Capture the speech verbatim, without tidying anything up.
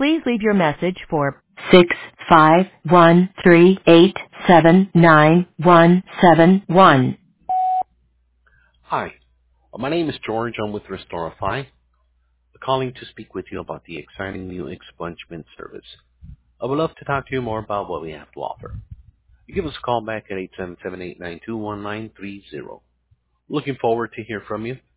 Please leave your message for six five one three eight seven nine one seven one. Hi, uh, my name is George. I'm with Restorify, calling to speak with you about the exciting new expungement service. I would love to talk to you more about what we have to offer. You give us a call back at eight seven seven, eight nine two, one nine three zero. Looking forward to hear from you.